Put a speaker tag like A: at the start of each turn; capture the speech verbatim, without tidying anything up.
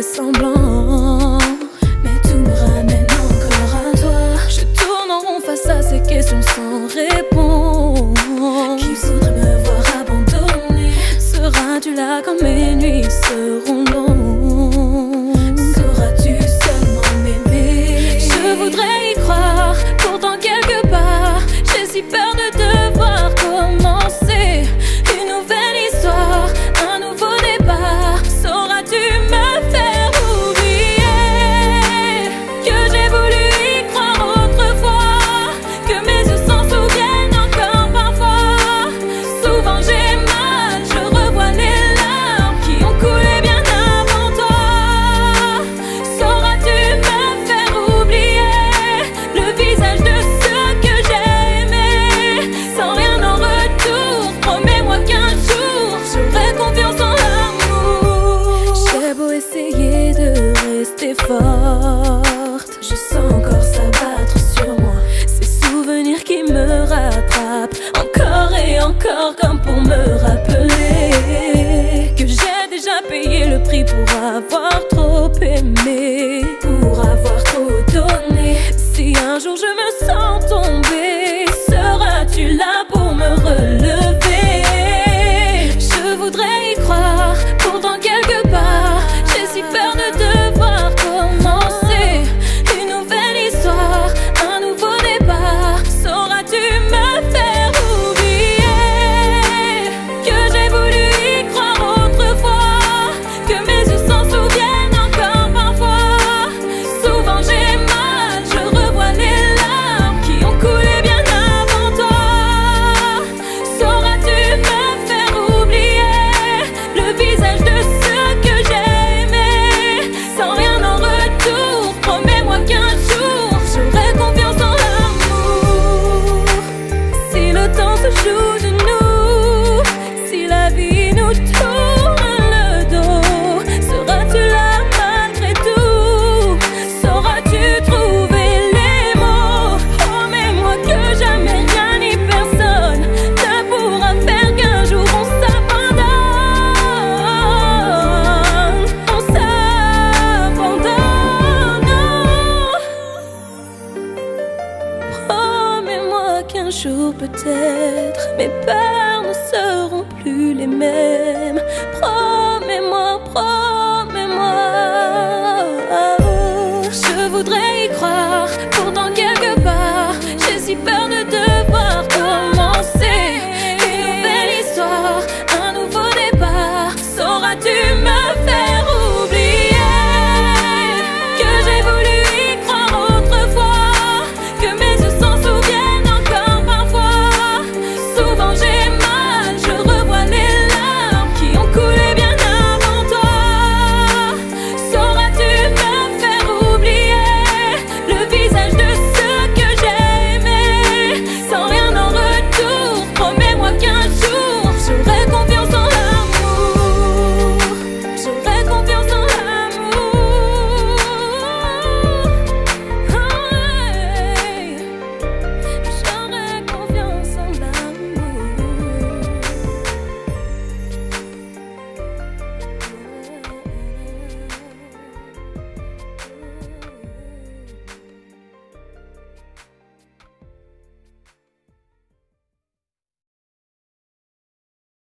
A: fais semblant, mais tout me ramène encore à toi. Je tourne en rond face à ces questions sans réponse. Qui voudrait me voir abandonner? Seras-tu là quand mes nuits seront longues? Sauras-tu seulement m'aimer? Je voudrais y croire, pourtant quelque part j'ai si peur de devoir commencer une nouvelle histoire, un nouveau départ. Sauras-tu me faire oublier que j'ai voulu y croire autrefois, que mes yeux s'en souviennent encore parfois? Souvent j'ai mal, je revois les larmes qui ont coulé bien avant toi. Sauras-tu me faire oublier le visage de ceux que j'ai aimés, sans rien en retour? Promets-moi qu'un jour j'aurai confiance en l'amour. J'ai beau essayer de rester forte, je sens encore s'abattre sur moi ces souvenirs qui me rattrapent encore et encore, comme pour me rappeler que j'ai déjà payé le prix pour avoir trop aimé, pour avoir trop donné. Si un jour je me sens tomber, seras-tu là pour me relever? Je voudrais y croire, pourtant quelque part j'ai si peur de devoir commencer une nouvelle histoire, un nouveau départ. Sauras-tu me faire oublier que j'ai voulu y croire autrefois, que mes yeux s'en souviennent encore parfois? Souvent j'ai mal, je revois les larmes qui ont coulé bien avant toi. Sauras-tu me faire oublier le visage de ceux que j'ai aimés, sans rien en retour? Promets-moi qu'un jour j'aurai confiance en l'amour. Si le temps se joue de nous, si la vie nous tourne le dos, seras-tu là malgré tout? Sauras-tu trouver les mots? Promets-moi que jamais rien ni personne ne pourra faire qu'un jour on s'abandonne, on s'abandonne. Promets-moi qu'un jour peut-être mes peurs ne seront plus les mêmes. Promets-moi, promets-moi. Je voudrais y croire,